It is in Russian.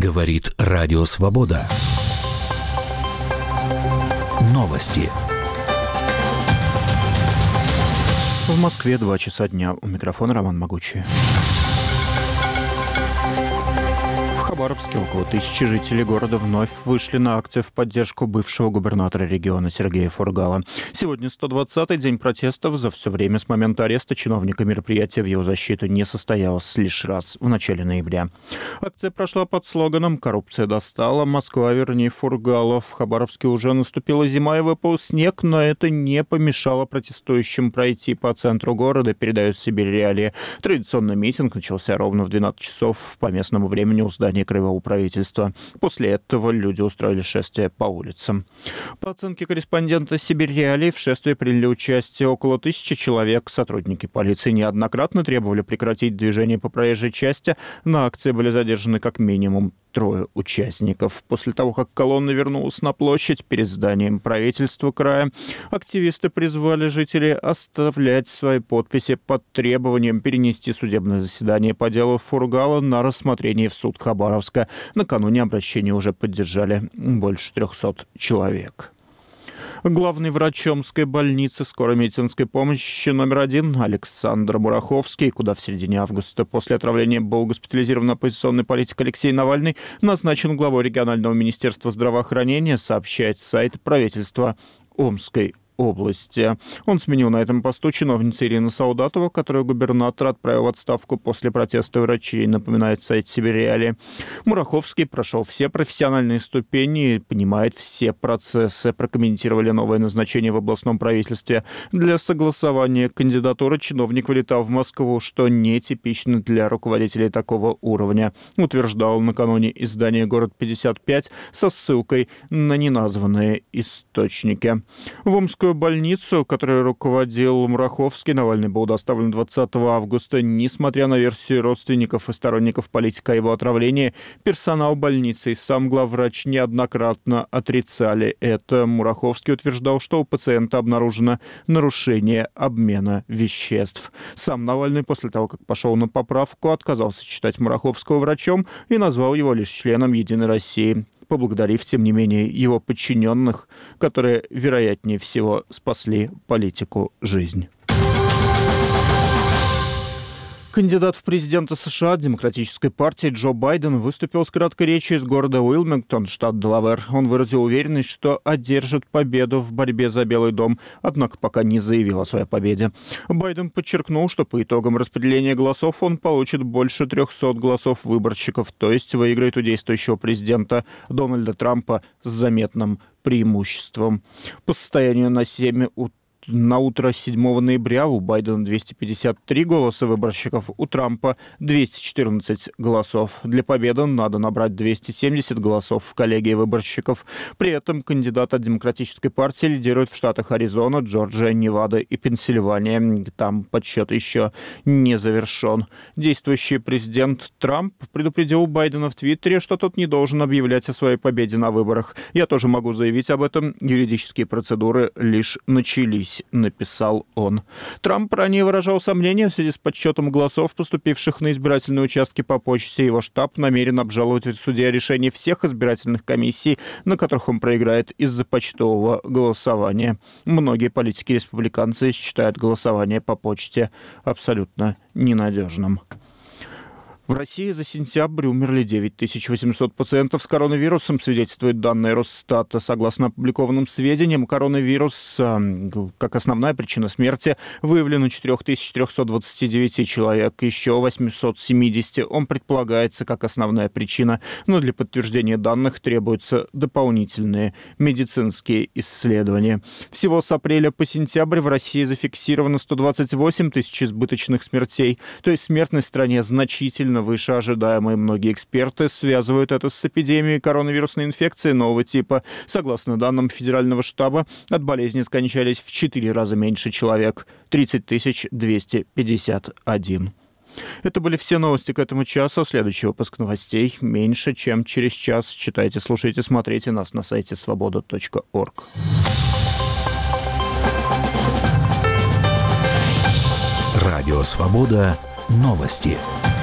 Говорит Радио Свобода. Новости. В Москве 2 часа дня. У микрофона Роман Могучий. В Хабаровске около 1000 жителей города вновь вышли на акцию в поддержку бывшего губернатора региона Сергея Фургала. Сегодня 120-й день протестов. За все время с момента ареста чиновника мероприятие в его защиту не состоялось лишь раз в начале ноября. Акция прошла под слоганом «Коррупция достала, Москва верни Фургала». В Хабаровске уже наступила зима и выпал снег, но это не помешало протестующим пройти по центру города, передают Сибирь реалии. Традиционный митинг начался ровно в 12 часов по местному времени у здания Краевого правительства. После этого люди устроили шествие по улицам. По оценке корреспондента Сибирь реалий, в шествии приняли участие около 1000 человек. Сотрудники полиции неоднократно требовали прекратить движение по проезжей части. На акции были задержаны как минимум 3 участников. После того, как колонна вернулась на площадь перед зданием правительства края, активисты призвали жителей оставлять свои подписи под требованием перенести судебное заседание по делу Фургала на рассмотрение в суд Хабаровска. Накануне обращение уже поддержали больше 300 человек. Главный врач Омской больницы скорой медицинской помощи номер 1 Александр Мураховский, куда в середине августа после отравления был госпитализирован оппозиционный политик Алексей Навальный, назначен главой регионального министерства здравоохранения, сообщает сайт правительства Омской области. Он сменил на этом посту чиновницу Ирину Солдатову, которую губернатор отправил в отставку после протеста врачей, напоминает сайт Сибирь реалии. Мураховский прошел все профессиональные ступени и понимает все процессы. Прокомментировали новое назначение в областном правительстве. Для согласования кандидатуры чиновник вылетал в Москву, что нетипично для руководителей такого уровня, утверждал накануне издание «Город-55» со ссылкой на неназванные источники. В Омскую больницу, которой руководил Мураховский, Навальный был доставлен 20 августа. Несмотря на версию родственников и сторонников политика о его отравлении, персонал больницы и сам главврач неоднократно отрицали это. Мураховский утверждал, что у пациента обнаружено нарушение обмена веществ. Сам Навальный после того, как пошел на поправку, отказался считать Мураховского врачом и назвал его лишь членом «Единой России», поблагодарив, тем не менее, его подчиненных, которые, вероятнее всего, спасли политику жизнь. Кандидат в президенты США от Демократической партии Джо Байден выступил с краткой речью из города Уилмингтон, штат Делавэр. Он выразил уверенность, что одержит победу в борьбе за Белый дом, однако пока не заявил о своей победе. Байден подчеркнул, что по итогам распределения голосов он получит больше 300 голосов выборщиков, то есть выиграет у действующего президента Дональда Трампа с заметным преимуществом. По состоянию на утро 7 ноября у Байдена 253 голоса выборщиков, у Трампа 214 голосов. Для победы надо набрать 270 голосов в коллегии выборщиков. При этом кандидат от Демократической партии лидирует в штатах Аризона, Джорджия, Невада и Пенсильвания. Там подсчет еще не завершен. Действующий президент Трамп предупредил Байдена в Твиттере, что тот не должен объявлять о своей победе на выборах. «Я тоже могу заявить об этом. Юридические процедуры лишь начались», написал он. Трамп ранее выражал сомнения в связи с подсчетом голосов, поступивших на избирательные участки по почте. Его штаб намерен обжаловать в суде решение всех избирательных комиссий, на которых он проиграет из-за почтового голосования. Многие политики-республиканцы считают голосование по почте абсолютно ненадежным. В России за сентябрь умерли 9800 пациентов с коронавирусом, свидетельствуют данные Росстата. Согласно опубликованным сведениям, коронавирус, как основная причина смерти, выявлен у 4329 человек. Еще 870 он предполагается как основная причина, но для подтверждения данных требуются дополнительные медицинские исследования. Всего с апреля по сентябрь в России зафиксировано 128 тысяч избыточных смертей, то есть смертность в стране значительно выше ожидаемой. Многие эксперты связывают это с эпидемией коронавирусной инфекции нового типа. Согласно данным Федерального штаба, от болезни скончались в 4 раза меньше человек – 30 251. Это были все новости к этому часу. Следующий выпуск новостей меньше, чем через час. Читайте, слушайте, смотрите нас на сайте svoboda.org. Радио «Свобода». Новости.